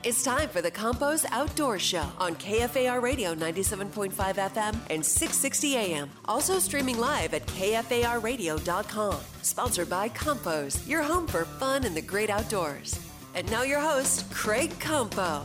It's time for the Campos Outdoor Show on KFAR Radio 97.5 FM and 660 AM. Also streaming live at KFARradio.com. Sponsored by Campos, your home for fun in the great outdoors. And now your host, Craig Campo.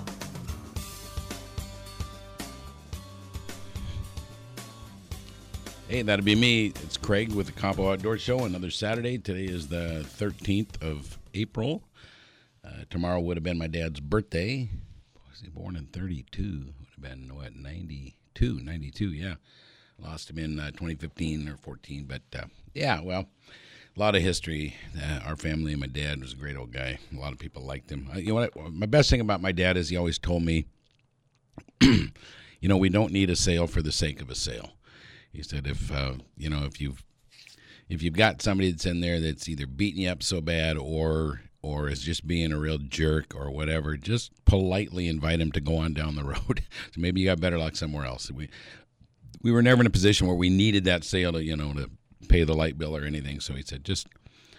Hey, that'd be me. It's Craig with the Campo Outdoor Show. Another Saturday. Today is the 13th of April. Tomorrow would have been my dad's birthday. Was he born in 32? Would have been, 92, yeah. Lost him in 2015 or 14. But, a lot of history. Our family and my dad was a great old guy. A lot of people liked him. You know what? My best thing about my dad is he always told me, we don't need a sale for the sake of a sale. He said, if you've got somebody that's in there that's either beating you up so bad or is just being a real jerk or whatever, just politely invite him to go on down the road. So maybe you got better luck somewhere else. We were never in a position where we needed that sale to pay the light bill or anything. So he said, just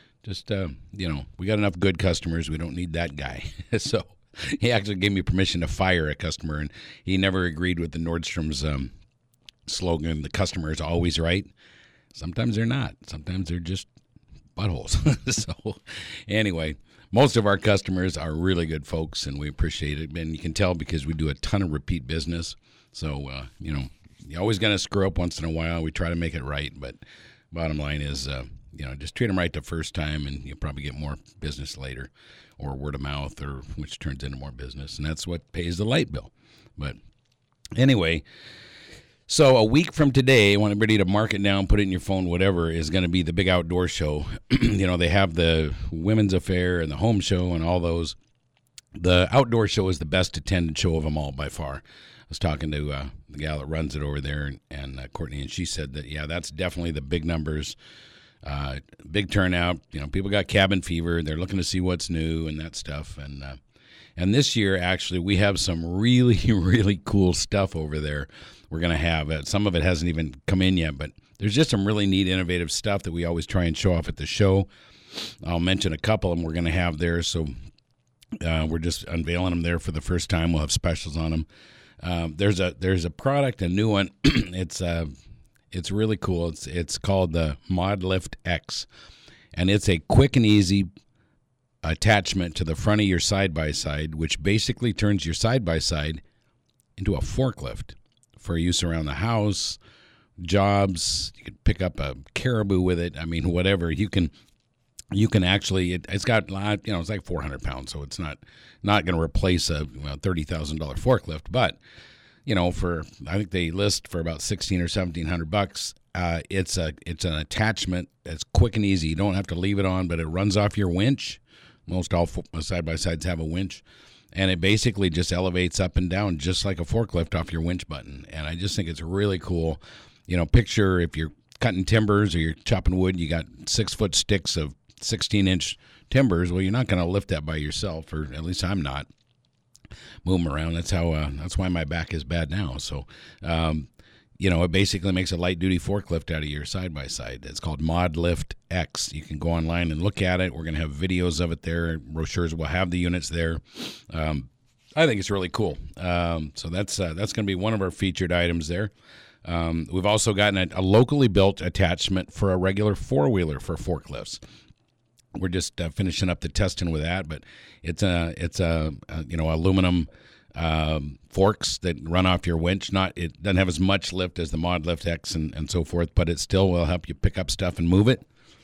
we got enough good customers. We don't need that guy. So he actually gave me permission to fire a customer, and he never agreed with the Nordstrom's slogan, the customer is always right. Sometimes they're not. Sometimes they're just buttholes. So anyway, most of our customers are really good folks, and we appreciate it. And you can tell because we do a ton of repeat business. So, you're always going to screw up once in a while. We try to make it right. But bottom line is, just treat them right the first time, and you'll probably get more business later, or word of mouth, or which turns into more business. And that's what pays the light bill. But anyway, so a week from today, I want everybody to mark it down, put it in your phone, whatever, is going to be the big outdoor show. They have the Women's Affair and the Home Show and all those. The outdoor show is the best attended show of them all by far. I was talking to the gal that runs it over there, and Courtney, and she said that, that's definitely the big numbers, big turnout. People got cabin fever. They're looking to see what's new and that stuff. And this year, actually, we have some really, really cool stuff over there. We're going to have it. Some of it hasn't even come in yet, but there's just some really neat, innovative stuff that we always try and show off at the show. I'll mention a couple of them we're going to have there, so we're just unveiling them there for the first time. We'll have specials on them. There's a product, a new one. It's really cool. It's called the ModLift X, and it's a quick and easy attachment to the front of your side-by-side, which basically turns your side-by-side into a forklift for use around the house, jobs. You could pick up a caribou with it. I mean, whatever. You can actually, it's got, it's like 400 pounds, so it's not going to replace a $30,000 forklift. But, I think they list for about $1,600 or $1,700. It's an attachment that's quick and easy. You don't have to leave it on, but it runs off your winch. Most all side-by-sides have a winch. And it basically just elevates up and down just like a forklift off your winch button. And I just think it's really cool. Picture if you're cutting timbers or you're chopping wood, you got 6-foot sticks of 16-inch timbers. Well, you're not going to lift that by yourself, or at least I'm not. Move them around. That's why my back is bad now. So, it basically makes a light-duty forklift out of your side-by-side. It's called ModLift X. You can go online and look at it. We're going to have videos of it there. Brochures will have the units there. I think it's really cool. So that's going to be one of our featured items there. We've also gotten a locally built attachment for a regular four-wheeler for forklifts. We're just finishing up the testing with that, but it's aluminum forks that run off your winch. It doesn't have as much lift as the ModLift X and so forth, but it still will help you pick up stuff and move it.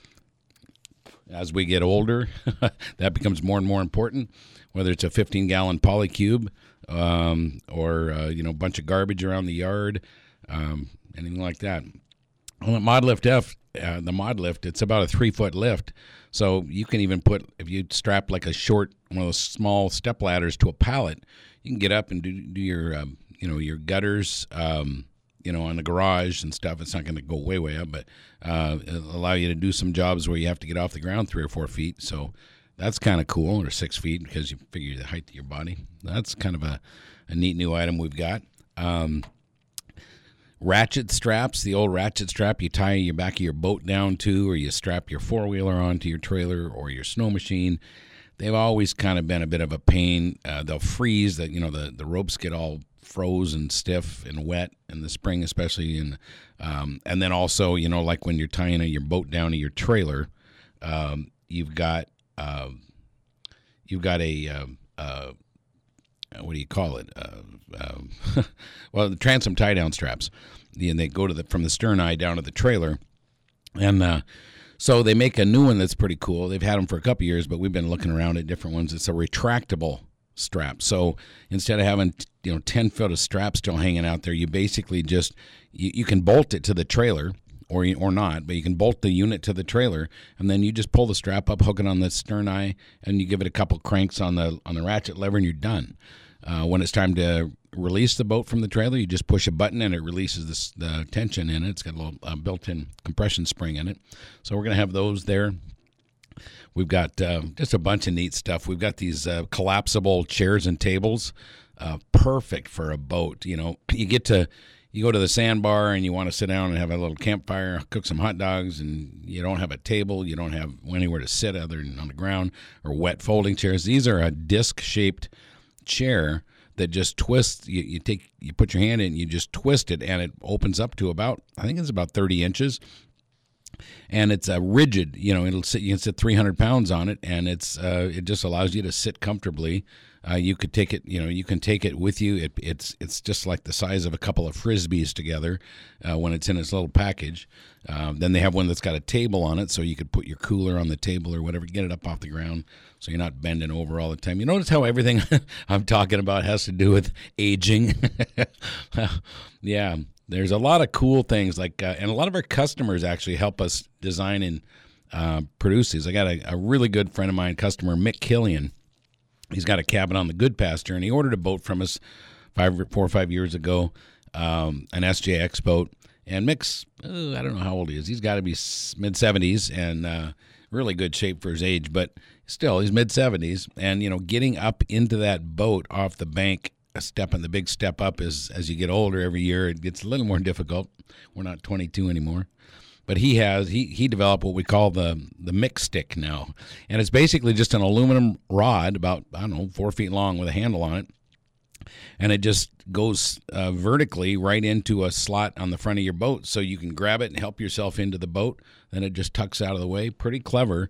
As we get older, that becomes more and more important, whether it's a 15-gallon polycube or a bunch of garbage around the yard, anything like that. On the ModLift F, the ModLift, it's about a 3-foot lift, so you can even if you strap like one of those small step ladders to a pallet, you can get up and do your your gutters on the garage and stuff. It's not going to go way up, but it'll allow you to do some jobs where you have to get off the ground 3 or 4 feet. So that's kind of cool, or 6 feet, because you figure the height of your body. That's kind of a neat new item we've got. Ratchet straps, the old ratchet strap you tie your back of your boat down to, or you strap your four-wheeler onto your trailer or your snow machine. they've always kind of been a bit of a pain. They'll freeze. The ropes get all froze and stiff and wet in the spring, especially. And then also, like when you're tying your boat down to your trailer, you've got a what do you call it? Well, the transom tie down straps, and they go from the stern eye down to the trailer, and so they make a new one that's pretty cool. They've had them for a couple years, but we've been looking around at different ones. It's a retractable strap. So instead of having 10 foot of strap still hanging out there, you basically just you can bolt it to the trailer. Or not, but you can bolt the unit to the trailer, and then you just pull the strap up, hook it on the stern eye, and you give it a couple cranks on the ratchet lever, and you're done. When it's time to release the boat from the trailer, you just push a button, and it releases the tension in it. It's got a little built-in compression spring in it. So we're going to have those there. We've got just a bunch of neat stuff. We've got these collapsible chairs and tables, perfect for a boat. You go to the sandbar and you want to sit down and have a little campfire, cook some hot dogs, and you don't have a table, you don't have anywhere to sit other than on the ground, or wet folding chairs. These are a disc-shaped chair that just twists. You put your hand in, you just twist it, and it opens up to about 30 inches. And it's a rigid, you can sit 300 pounds on it, and it just allows you to sit comfortably. You could take it, you can take it with you. It's just like the size of a couple of Frisbees together when it's in its little package. Then they have one that's got a table on it, so you could put your cooler on the table or whatever, get it up off the ground so you're not bending over all the time. You notice how everything I'm talking about has to do with aging? Yeah, there's a lot of cool things, and a lot of our customers actually help us design and produce these. I got a really good friend of mine, customer, Mick Killian. He's got a cabin on the Goodpaster, and he ordered a boat from us 4 or 5 years ago, an SJX boat. And Mick's, I don't know how old he is. He's got to be mid-70s and really good shape for his age, but still, he's mid-70s. And, getting up into that boat off the bank, the big step up as you get older every year, it gets a little more difficult. We're not 22 anymore. But he developed what we call the Mick stick now. And it's basically just an aluminum rod about, 4 feet long with a handle on it. And it just goes vertically right into a slot on the front of your boat. So you can grab it and help yourself into the boat. Then it just tucks out of the way. Pretty clever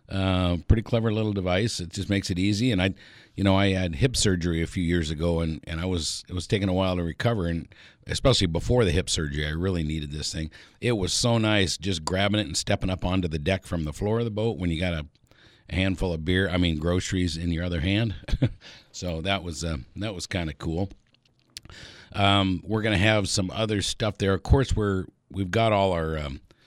little device. It just makes it easy. And I had hip surgery a few years ago, and it was taking a while to recover, and especially before the hip surgery, I really needed this thing. It was so nice just grabbing it and stepping up onto the deck from the floor of the boat when you got a handful of groceries in your other hand. So that was kind of cool. We're going to have some other stuff there. Of course, we've got all our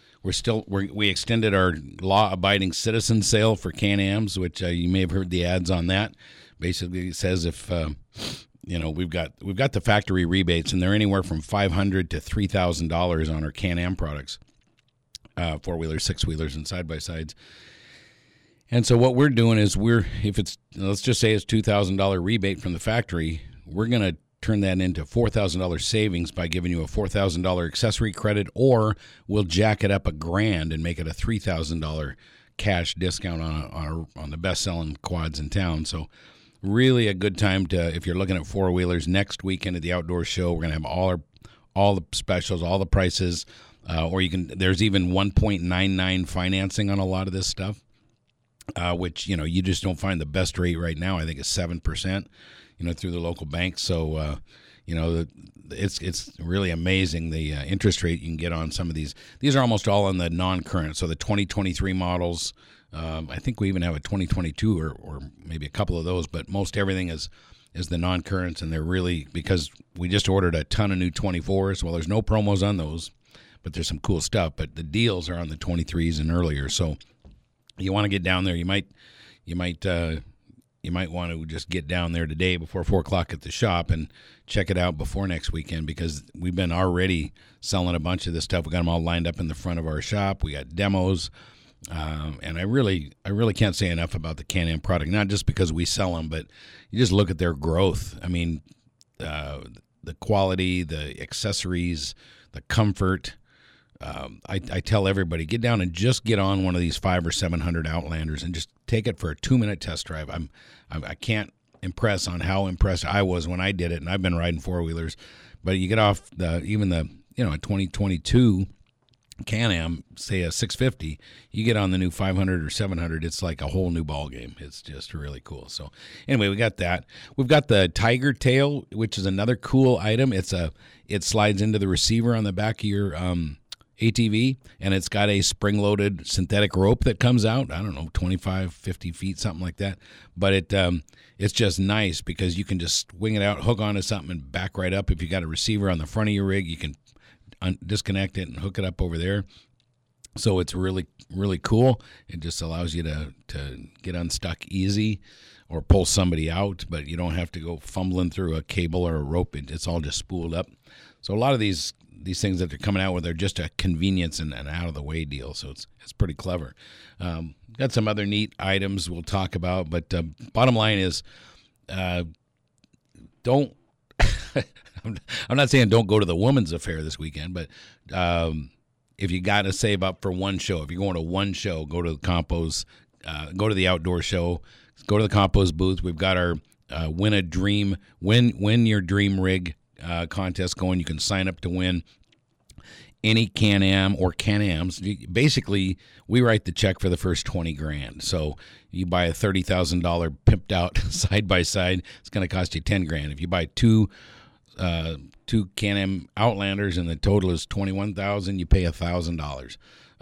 we extended our law-abiding citizen sale for Can-Ams, which you may have heard the ads on that. Basically, it says if we've got the factory rebates, and they're anywhere from $500 to $3,000 on our Can-Am products, 4-wheelers, 6-wheelers, and side-by-sides. And so what we're doing is let's just say it's $2,000 rebate from the factory, we're going to turn that into $4,000 savings by giving you a $4,000 accessory credit, or we'll jack it up $1,000 and make it a $3,000 cash discount on the best-selling quads in town. So really a good time if you're looking at 4-wheelers next weekend at the Outdoor Show. We're going to have all the specials, all the prices, or there's even 1.99 financing on a lot of this stuff, which you just don't find the best rate right now. I think it's 7%. Through the local banks. So, it's really amazing the interest rate you can get on some of these. These are almost all on the non-current. So the 2023 models, I think we even have a 2022 or maybe a couple of those, but most everything is the non-currents, and they're really, because we just ordered a ton of new 24s. Well, there's no promos on those, but there's some cool stuff. But the deals are on the 23s and earlier. So you want to get down there. You might want to just get down there today before 4 o'clock at the shop and check it out before next weekend, because we've been already selling a bunch of this stuff. We got them all lined up in the front of our shop. We got demos, and I really can't say enough about the Can-Am product. Not just because we sell them, but you just look at their growth. I mean, the quality, the accessories, the comfort. I tell everybody, get down and just get on one of these 500 or 700 Outlanders and just take it for a 2-minute test drive. I can't impress on how impressed I was when I did it, and I've been riding four-wheelers. But you get off a 2022 Can-Am, say a 650, you get on the new 500 or 700, it's like a whole new ball game. It's just really cool. So anyway, we got that. We've got the Tiger Tail, which is another cool item. It slides into the receiver on the back of your ATV, and it's got a spring-loaded synthetic rope that comes out, I don't know, 25, 50 feet, something like that. But it's just nice because you can just wing it out, hook onto something, and back right up. If you got a receiver on the front of your rig, you can disconnect it and hook it up over there. So it's really, really cool. It just allows you to get unstuck easy or pull somebody out, but you don't have to go fumbling through a cable or a rope. It's all just spooled up. So a lot of these things that they're coming out with are just a convenience and an out-of-the-way deal. So it's pretty clever. Got some other neat items we'll talk about, but bottom line is don't I'm not saying don't go to the Women's Affair this weekend, but if you got to save up for one show, if you're going to one show, go to the Compos, go to the outdoor show, go to the Compos booth. We've got our win your dream rig contest going. You can sign up to win any Can-Am or Can-Ams. Basically, we write the check for the first $20,000. So you buy a $30,000 pimped out side by side, it's going to cost you $10,000. If you buy two Can-Am Outlanders and the total is $21,000, you pay $1,000.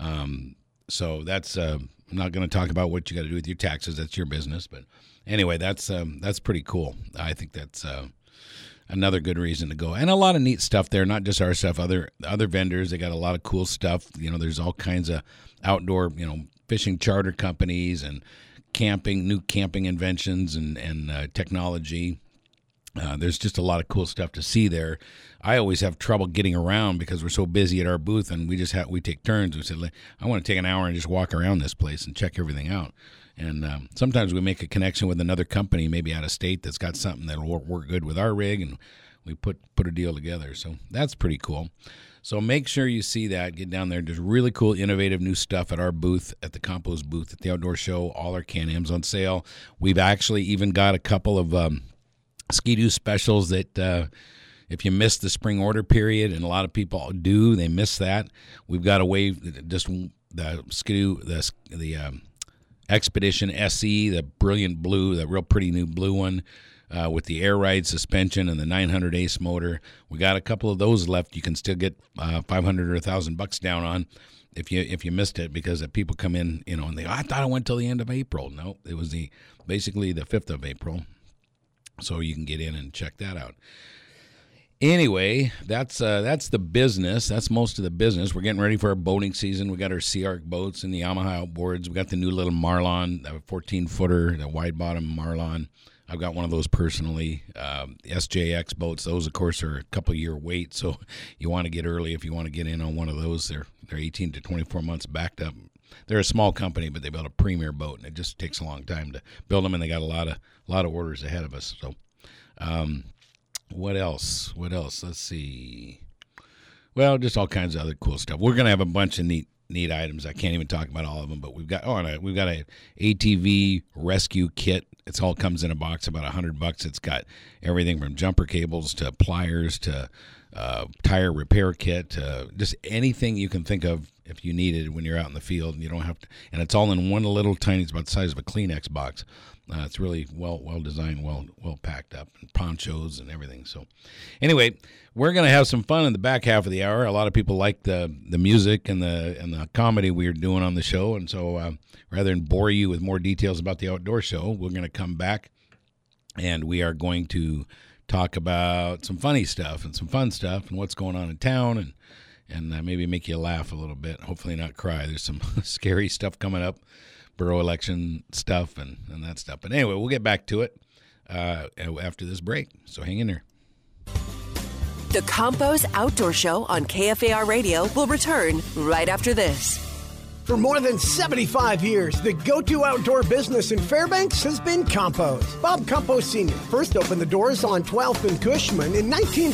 So that's I'm not going to talk about what you got to do with your taxes. That's your business. But anyway, that's pretty cool. I think that's another good reason to go. And a lot of neat stuff there, not just our stuff, other vendors. They got a lot of cool stuff. There's all kinds of outdoor, fishing charter companies and new camping inventions and technology. There's just a lot of cool stuff to see there. I always have trouble getting around because we're so busy at our booth, and we take turns. We said, I want to take an hour and just walk around this place and check everything out. And sometimes we make a connection with another company, maybe out of state, that's got something that'll work good with our rig, and we put a deal together. So that's pretty cool. So make sure you see that. Get down there. There's really cool, innovative new stuff at our booth, at the Compos booth, at the Outdoor Show. All our Can-Ams on sale. We've actually even got a couple of Ski-Doo specials that if you miss the spring order period, and a lot of people do, they miss that. We've got a way, just the Ski-Doo, the Expedition SE, the brilliant blue, that real pretty new blue one with the air ride suspension and the 900 Ace motor. We got a couple of those left. You can still get $500 or $1,000 down on if you missed it, because people come in, and they I thought it went till the end of April. No, it was basically the 5th of April. So you can get in and check that out. Anyway, that's the business. That's most of the business. We're getting ready for our boating season. We got our Sea Arc boats and the Yamaha outboards. We got the new little Marlon, the 14-footer, the wide-bottom Marlon. I've got one of those personally. SJX boats, those, of course, are a couple-year wait, so you want to get early if you want to get in on one of those. They're 18 to 24 months backed up. They're a small company, but they build a premier boat, and it just takes a long time to build them, and they got a lot of orders ahead of us. So, what else? Let's see. Well, just all kinds of other cool stuff. We're gonna have a bunch of neat items. I can't even talk about all of them, but we've got a ATV rescue kit. It all comes in a box, about $100. It's got everything from jumper cables to pliers to tire repair kit, just anything you can think of if you need it when you're out in the field, and you don't have to. And it's all in one little tiny. It's about the size of a Kleenex box. It's really well designed, well packed up, and ponchos and everything. So, anyway, we're gonna have some fun in the back half of the hour. A lot of people like the music and the comedy we're doing on the show, and so rather than bore you with more details about the Outdoor Show, we're gonna come back, and we are going to talk about some funny stuff and some fun stuff and what's going on in town, and maybe make you laugh a little bit. Hopefully not cry. There's some scary stuff coming up, borough election stuff and that stuff. But anyway, we'll get back to it after this break. So hang in there. The Compos Outdoor Show on KFAR Radio will return right after this. For more than 75 years, the go-to outdoor business in Fairbanks has been Compost. Bob Compost Sr. first opened the doors on 12th and Cushman in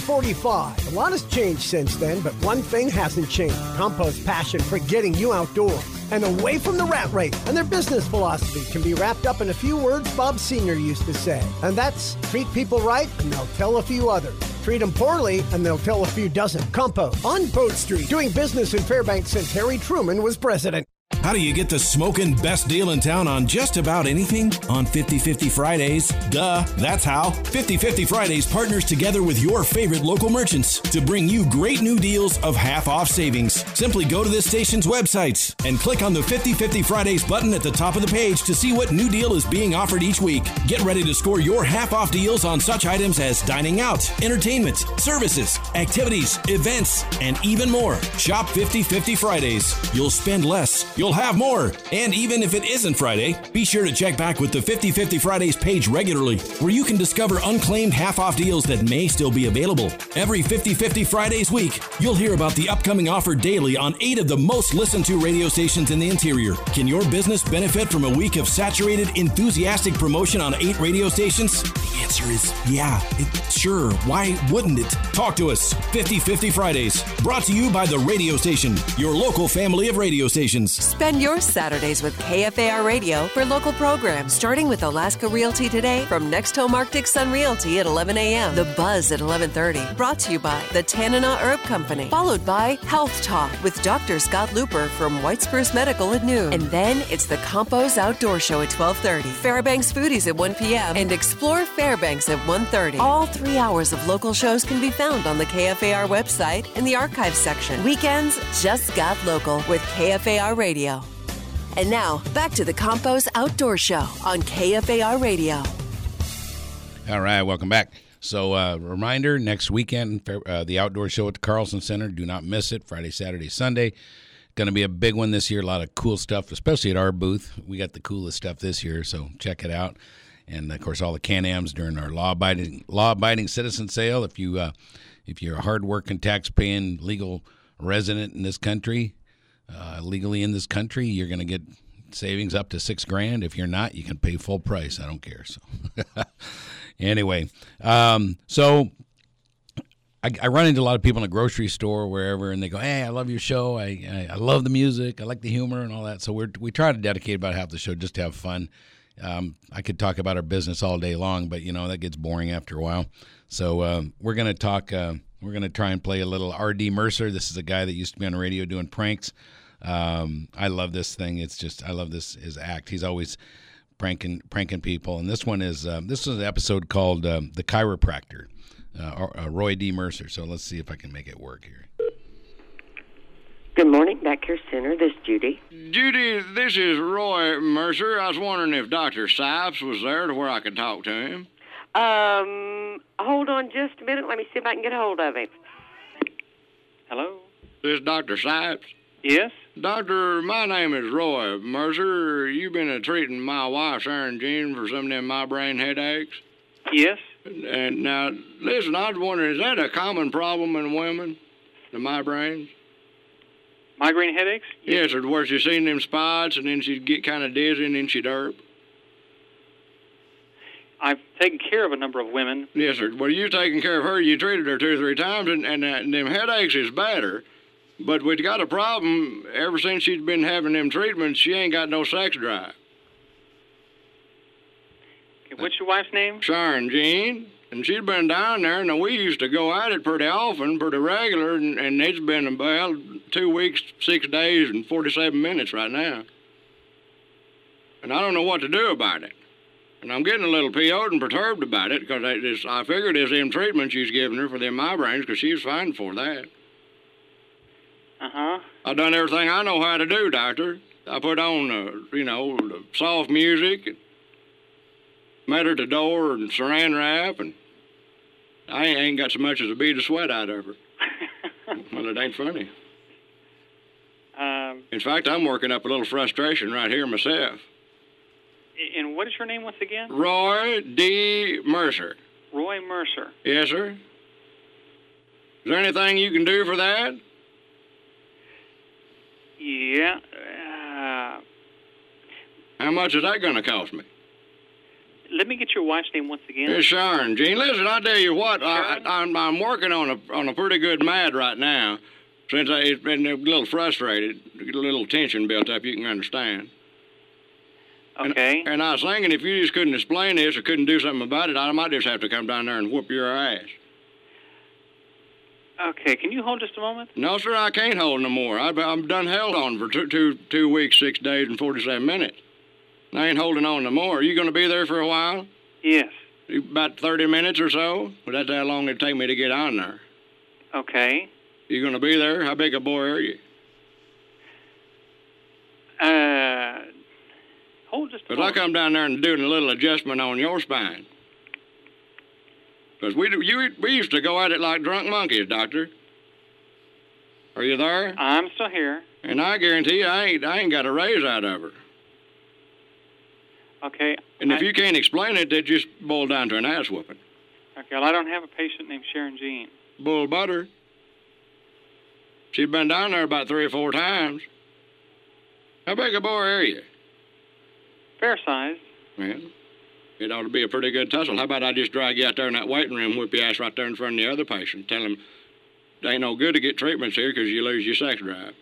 1945. A lot has changed since then, but one thing hasn't changed. Compost's passion for getting you outdoors and away from the rat race. And their business philosophy can be wrapped up in a few words Bob Sr. used to say. And that's, treat people right and they'll tell a few others. Treat them poorly and they'll tell a few dozen. Compost on Boat Street, doing business in Fairbanks since Harry Truman was president. How do you get the smoking best deal in town on just about anything? On 50/50 Fridays. Duh, that's how. 50/50 Fridays partners together with your favorite local merchants to bring you great new deals of half-off savings. Simply go to this station's websites and click on the 50/50 Fridays button at the top of the page to see what new deal is being offered each week. Get ready to score your half-off deals on such items as dining out, entertainment, services, activities, events, and even more. Shop 50/50 Fridays. You'll spend less. You'll have more. And even if it isn't Friday, be sure to check back with the 50/50 Fridays page regularly, where you can discover unclaimed half-off deals that may still be available. Every 50/50 Fridays week, you'll hear about the upcoming offer daily on 8 of the most listened to radio stations in the interior. Can your business benefit from a week of saturated, enthusiastic promotion on 8 radio stations? The answer is yeah. Sure. Why wouldn't it? Talk to us. 50/50 Fridays. Brought to you by the radio station, your local family of radio stations. Spend your Saturdays with KFAR Radio for local programs, starting with Alaska Realty Today from Next Home Arctic Sun Realty at 11 a.m. The Buzz at 11:30, brought to you by the Tanana Herb Company, followed by Health Talk with Dr. Scott Looper from White Spruce Medical at noon. And then it's the Compost Outdoor Show at 12:30, Fairbanks Foodies at 1 p.m., and Explore Fairbanks at 1:30. All 3 hours of local shows can be found on the KFAR website in the archives section. Weekends just got local with KFAR Radio. And now, back to the Compost Outdoor Show on KFAR Radio. All right, welcome back. So, reminder, next weekend, the outdoor show at the Carlson Center. Do not miss it, Friday, Saturday, Sunday. Going to be a big one this year. A lot of cool stuff, especially at our booth. We got the coolest stuff this year, so check it out. And, of course, all the Can-Ams during our law-abiding citizen sale. If you're a hard-working, tax-paying, legal resident in this country, legally in this country, you're going to get savings up to $6,000. If you're not, you can pay full price. I don't care. So anyway, so I run into a lot of people in the grocery store or wherever, and they go, "Hey, I love your show. I love the music. I like the humor and all that." So we try to dedicate about half the show just to have fun. I could talk about our business all day long, but that gets boring after a while. So we're going to talk. We're going to try and play a little R.D. Mercer. This is a guy that used to be on the radio doing pranks. I love this thing. I love his act. He's always pranking people. And this one is an episode called The Chiropractor, Roy D. Mercer. So let's see if I can make it work here. Good morning, Medicare Center. This is Judy. Judy, this is Roy Mercer. I was wondering if Dr. Sipes was there to where I could talk to him. Hold on just a minute. Let me see if I can get a hold of him. Hello? This is Dr. Sipes? Yes? Doctor, my name is Roy Mercer. You've been treating my wife, Sharon Jean, for some of them migraine headaches? Yes. And now, listen, I was wondering, is that a common problem in women, the migraines? Migraine headaches? Yes, or where she's seen them spots, and then she'd get kind of dizzy, and then she'd herp. I've taken care of a number of women. Yes, sir. Well, you taking care of her. You treated her 2 or 3 times, and them headaches is better. But we've got a problem. Ever since she's been having them treatments, she ain't got no sex drive. Okay, what's your wife's name? Sharon Jean. And she's been down there, and we used to go at it pretty often, pretty regular, and it's been about 2 weeks, 6 days, and 47 minutes right now. And I don't know what to do about it. And I'm getting a little PO'd and perturbed about it, because I figured it's them treatments she's giving her for them migraines, because she was fine for that. Uh-huh. I've done everything I know how to do, doctor. I put on, the soft music, and met her at the door and saran wrap, and I ain't got so much as a bead of sweat out of her. Well, it ain't funny. In fact, I'm working up a little frustration right here myself. And what is your name once again? Roy D. Mercer. Roy Mercer. Yes, sir. Is there anything you can do for that? Yeah. How much is that going to cost me? Let me get your wife's name once again. It's Sharon, Gene. Listen, I tell you what, I'm working on a pretty good mad right now. Since it's been a little frustrated, a little tension built up, you can understand. Okay. And I was thinking if you just couldn't explain this or couldn't do something about it, I might just have to come down there and whoop your ass. Okay, can you hold just a moment? No, sir, I can't hold no more. I'm done held on for two weeks, 6 days, and 47 minutes. I ain't holding on no more. Are you going to be there for a while? Yes. About 30 minutes or so? Well, that's how long it'd take me to get on there. Okay. You going to be there? How big a boy are you? Hold just a Because I moment. come down there and doing a little adjustment on your spine. Because we used to go at it like drunk monkeys, Doctor. Are you there? I'm still here. And I guarantee you, I ain't got a raise out of her. Okay. And if you can't explain it, that just boil down to an ass whooping. Okay, well, I don't have a patient named Sharon Jean. Bull butter. She's been down there about 3 or 4 times. How big a boy are you? Fair size. Well, it ought to be a pretty good tussle. How about I just drag you out there in that waiting room, whip your ass right there in front of the other patient, tell him it ain't no good to get treatments here because you lose your sex drive.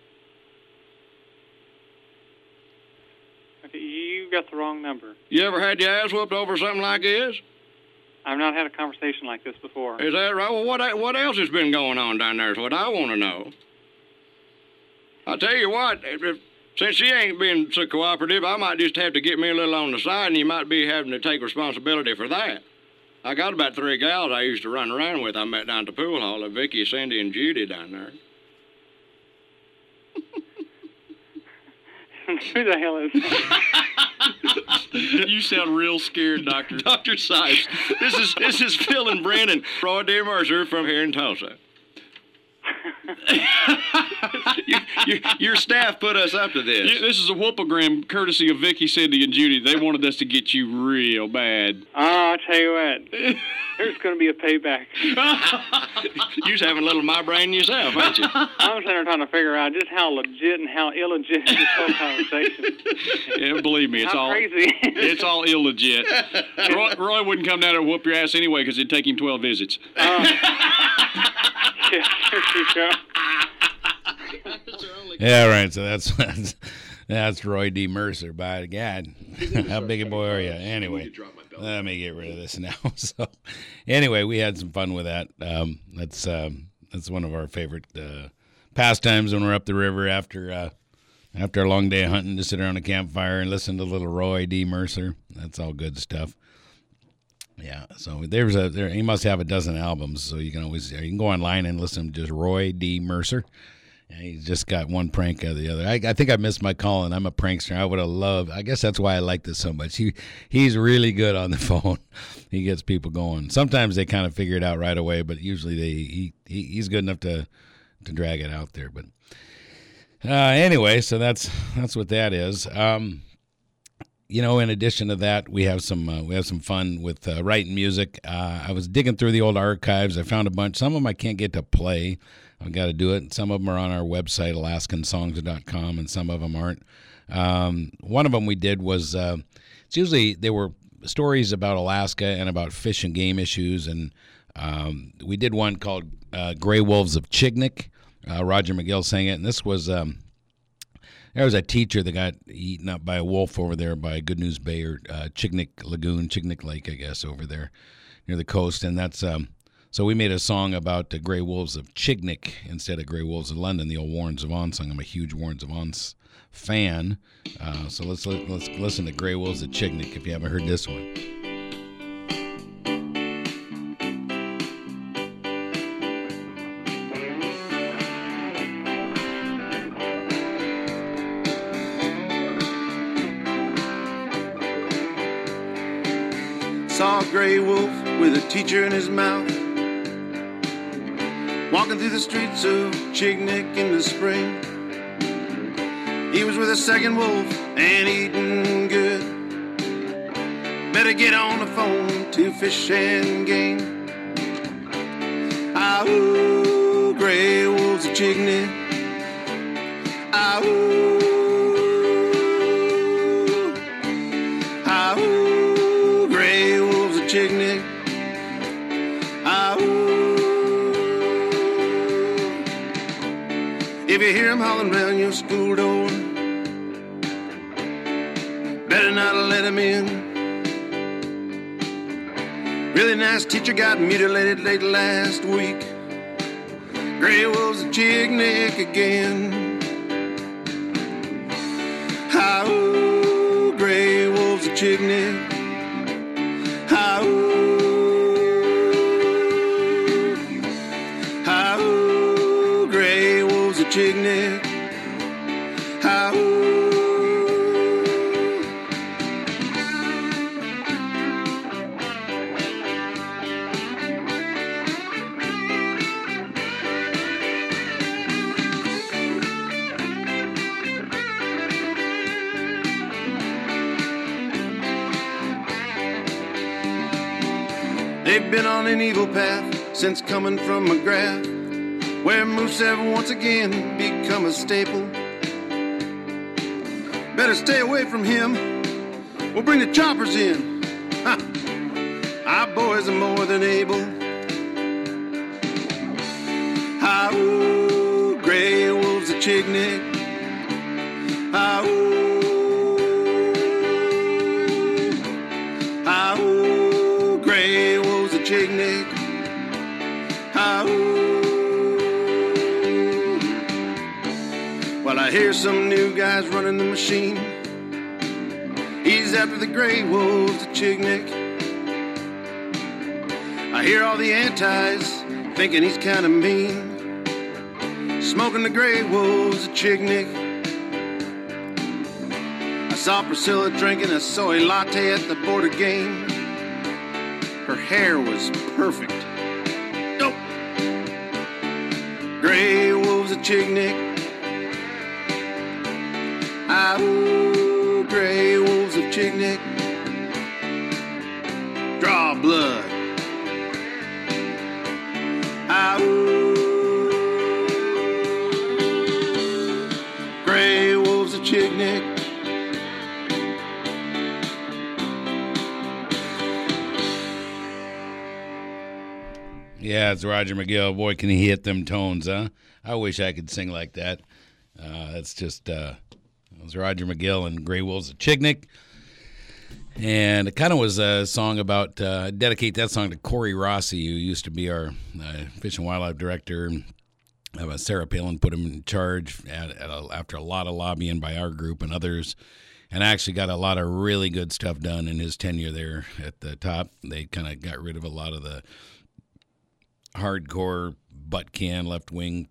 Okay, you got the wrong number. You ever had your ass whooped over something like this? I've not had a conversation like this before. Is that right? Well, what else has been going on down there is what I want to know. I'll tell you what, since she ain't been so cooperative, I might just have to get me a little on the side, and you might be having to take responsibility for that. I got about 3 gals I used to run around with. I met down at the pool hall, Vicky, Cindy, and Judy down there. Who the hell is that? You sound real scared, Doctor. Dr. Sipes, this is Phil and Brandon, Roy D. Mercer from here in Tulsa. Your staff put us up to this. Yeah, this is a whoopogram courtesy of Vicky, Cindy, and Judy. They wanted us to get you real bad. Oh, I'll tell you what. There's going to be a payback. You're having a little my brain yourself, ain't you? I'm sitting there trying to figure out just how legit and how illegit this whole conversation. Yeah, believe me, it's How all crazy. It's all illegit. Roy wouldn't come down there and whoop your ass anyway because it'd take him 12 visits. Yeah, right. So that's Roy D. Mercer. By God, how big a boy are you? Anyway, let me get rid of this now. So, anyway, we had some fun with that. That's one of our favorite pastimes when we're up the river after a long day of hunting, to sit around a campfire and listen to little Roy D. Mercer. That's all good stuff. Yeah, so he must have a dozen albums, so you can go online and listen to just Roy D. Mercer. And he's just got one prank after the other. I think I missed my call, and I'm a prankster. I would have loved. I guess that's why I like this so much. He's really good on the phone. He gets people going. Sometimes they kind of figure it out right away, but usually he's good enough to drag it out there. But anyway, so that's what that is. In addition to that, we have some fun with writing music. I was digging through the old archives. I found a bunch. Some of them I can't get to play. I've got to do it. Some of them are on our website, AlaskanSongs.com, and some of them aren't. One of them we did was it's usually they were stories about Alaska and about fish and game issues, and we did one called Gray Wolves of Chignik. Roger McGill sang it, and this was there was a teacher that got eaten up by a wolf over there by Good News Bay or Chignik Lagoon, Chignik Lake, I guess, over there near the coast, and that's so we made a song about the Gray Wolves of Chignik instead of Gray Wolves of London, the old Warren Zevon song. I'm a huge Warren Zevon fan, so let's listen to Gray Wolves of Chignik if you haven't heard this one. Saw a gray wolf with a teacher in his mouth, walking through the streets of Chignik in the spring. He was with a second wolf and eating good. Better get on the phone to Fish and Game. Ah-ooh, gray wolves of Chignik. Ah-ooh. If you hear him hollering round your school door, better not let him in. Really nice teacher got mutilated late last week. Gray wolves of Chignik again. Hi-oh, gray wolves of Chignik. Hi-oh, hi-oh, gray wolves of Chignik. Hi-oh. They've been on an evil path since coming from McGrath, where moose have once again become a staple. Better stay away from him. We'll bring the choppers in. Ha. Our boys are more than able. Hi-oh, gray wolves of Chignik. Hi-oh. Hi-oh, gray wolves of Chignik. Hi-oh. Well, I hear some new guys running the machine. He's after the gray wolves of Chignik. I hear all the antis thinking he's kind of mean, smoking the gray wolves of Chignik. I saw Priscilla drinking a soy latte at the border game. Her hair was perfect. Nope. Gray wolves of Chignik. Ow, gray wolves of Chignik. Draw blood. Ow, gray wolves of Chignik. Yeah, it's Roger McGill. Boy, can he hit them tones, huh? I wish I could sing like that. That's just, it was Roger McGill and Gray Wolves of Chignik. And it kind of was a song about, dedicate that song to Corey Rossi, who used to be our Fish and Wildlife Director. Sarah Palin put him in charge after a lot of lobbying by our group and others, and actually got a lot of really good stuff done in his tenure there at the top. They kind of got rid of a lot of the hardcore butt can left wing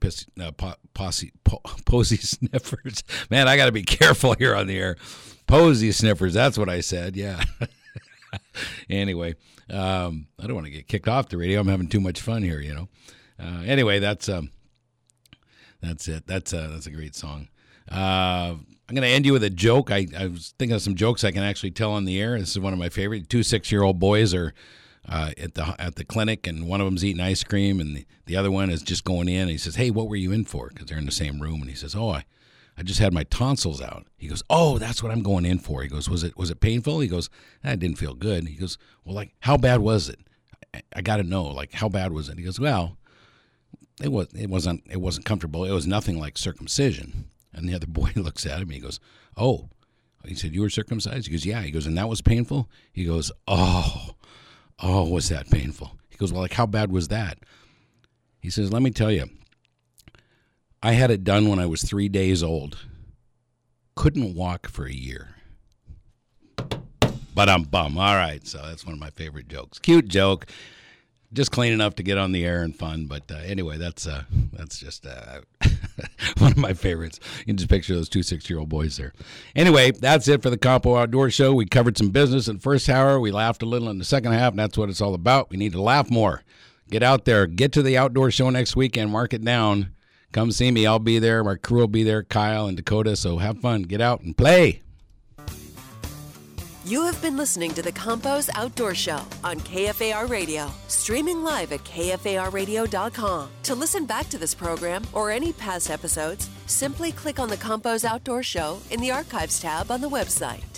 posy sniffers. Man, I got to be careful here on the air. Posy sniffers, that's what I said. Yeah. Anyway, I don't want to get kicked off the radio. I'm having too much fun here, you know. Anyway, that's it. That's a great song. I'm going to end you with a joke. I was thinking of some jokes I can actually tell on the air. This is one of my favorite. 2 6-year-old boys are at the clinic, and one of them's eating ice cream, and the other one is just going in, and he says, "Hey, what were you in for?" Because they're in the same room, and he says, "Oh, I just had my tonsils out." He goes, "Oh, that's what I'm going in for." He goes, "Was it painful?" He goes, "I didn't feel good." He goes, "Well, like, how bad was it? I got to know, like, how bad was it?" He goes, "Well, it wasn't comfortable. It was nothing like circumcision." And the other boy looks at him, and he goes, "Oh." He said, "You were circumcised?" He goes, "Yeah." He goes, "And that was painful?" He goes, Oh, was that painful?" He goes, "Well, like, how bad was that?" He says, "Let me tell you, I had it done when I was 3 days old. Couldn't walk for a year." But I'm bum. All right, so that's one of my favorite jokes. Cute joke. Just clean enough to get on the air and fun. But anyway, that's just one of my favorites. You can just picture those 2 6-year-old boys there. Anyway, that's it for the Compo Outdoor Show. We covered some business in the first hour. We laughed a little in the second half, and that's what it's all about. We need to laugh more. Get out there. Get to the outdoor show next weekend. Mark it down. Come see me. I'll be there. My crew will be there, Kyle and Dakota. So have fun. Get out and play. You have been listening to the Campos Outdoor Show on KFAR Radio, streaming live at KFARradio.com. To listen back to this program or any past episodes, simply click on the Campos Outdoor Show in the Archives tab on the website.